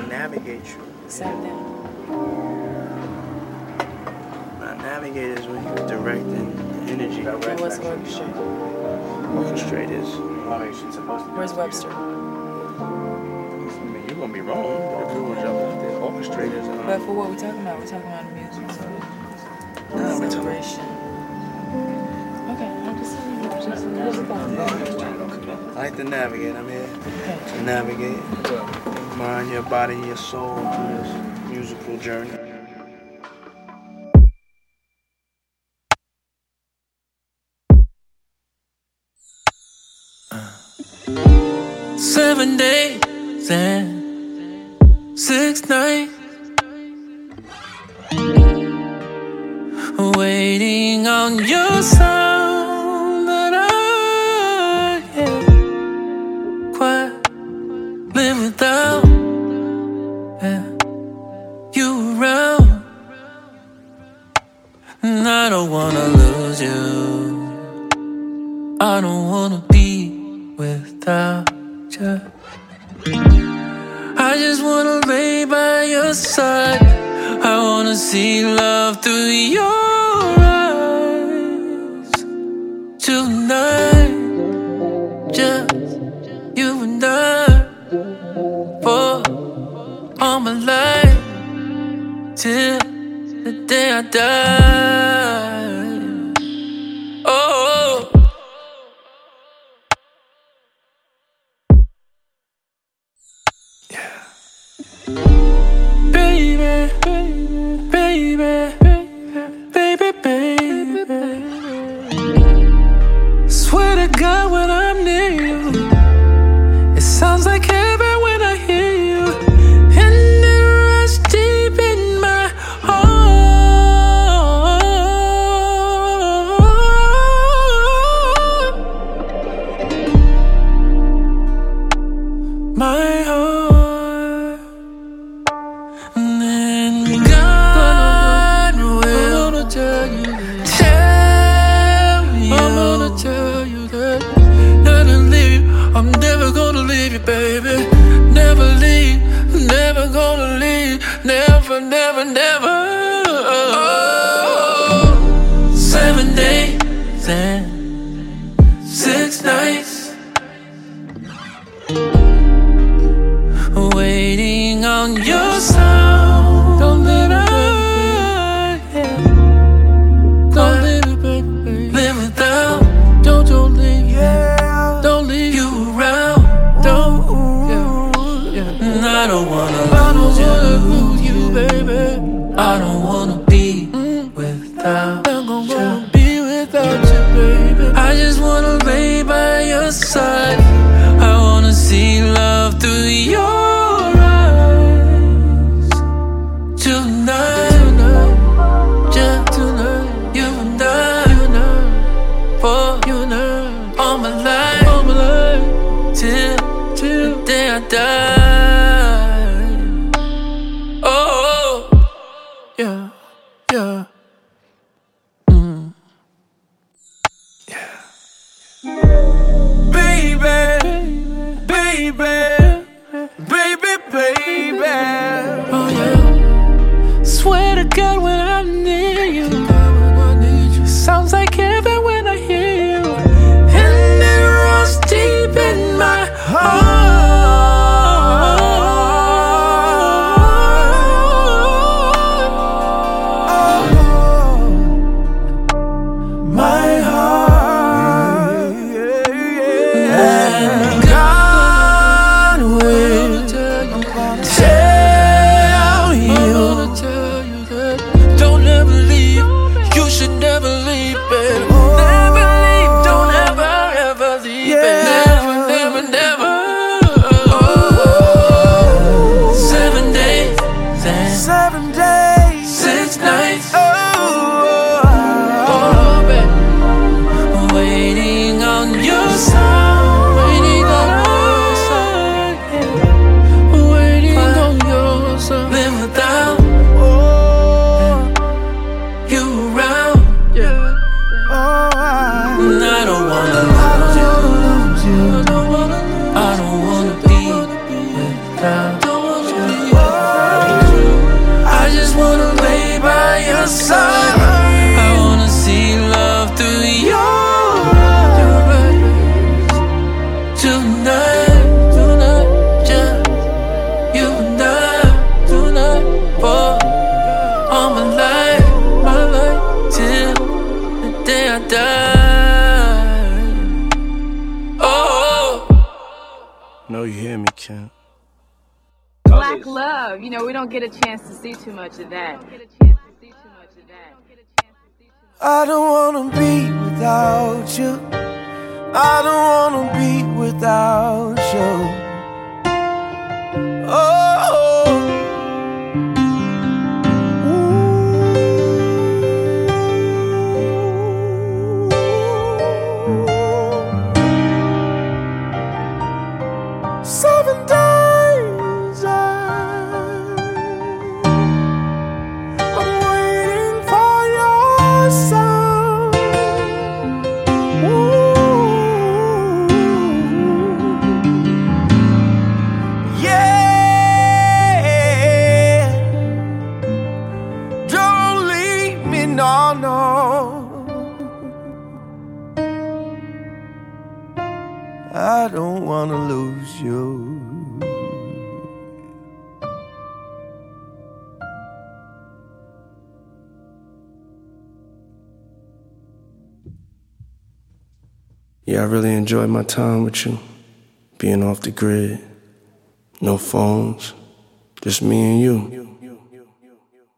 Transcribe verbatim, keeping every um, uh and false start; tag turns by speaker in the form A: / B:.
A: to navigate you.
B: Something.
A: Not navigate is when you're directing the energy.
B: Okay, what's orchestrate?
A: Orchestrate is.
B: Where's Webster?
A: I mean, you're gonna be wrong if you were jumping there. Orchestrate is. Um,
B: But for what we're talking about, we're talking about music. So
A: Nah, we're talking-
B: celebration. Okay, I'm just saying. Just
A: I like to navigate. I'm here
B: okay.
A: to navigate your mind, your body, your soul through this musical journey.
C: Seven days and six nights, waiting on your sound that I can't quite live without. Yeah, you around, and I don't wanna lose you. I don't wanna be without you. I just wanna lay by your side. I wanna see love through your eyes tonight. Just you and I for all my life till the day I die. Oh. Baby, baby, baby, baby. Swear to God when I'm near you, it sounds like heaven when I hear you, and it runs deep in my heart. My heart. I'm never gonna leave you, baby. Never leave, never gonna leave. Never, never, never. Oh. Seven days and six nights, waiting on your sound. Don't let I, yeah. Don't leave it, baby. Live without. Don't, don't leave, yeah. Don't leave you around. Don't, yeah, yeah. And I don't wanna lose you, lose you, baby. I don't wanna be without you. Wanna be without you, baby. I just wanna lay by your side. I wanna see love through your eyes tonight, tonight, just tonight. You and I, you and I, for you and I, all my life, all my life, till till the day I die. Oh, yeah, yeah, mm. Yeah. Baby, baby, baby, baby. Oh yeah. Swear to God when I'm near you, sounds like heaven when I hear you, and it runs deep in my heart. My heart, and God will tell you, tell you that don't ever leave. You should never leave, baby. Never leave, don't ever, ever leave, baby. Never, never, never. Oh. Seven days, seven days, six nights. Oh, oh, baby. Waiting on your side, waiting on your side, yeah. Waiting on your side. Live without you around, yeah. And I don't wanna lose you. I don't wanna be without you. my side. I wanna see love through your eyes. Tonight, tonight, just you and I. Tonight, for all my life, my life, till the day I die. Oh,
A: No, you hear me, Kim.
D: Black love, you know, we don't get a chance to see too much of that.
C: I don't wanna be without you. I don't wanna be without you. Oh, seven days I, I'm waiting for your sound. Ooh, yeah. Don't leave me, no, no. I don't wanna lose you.
A: Yeah, I really enjoyed my time with you. Being off the grid. No phones. Just me and you.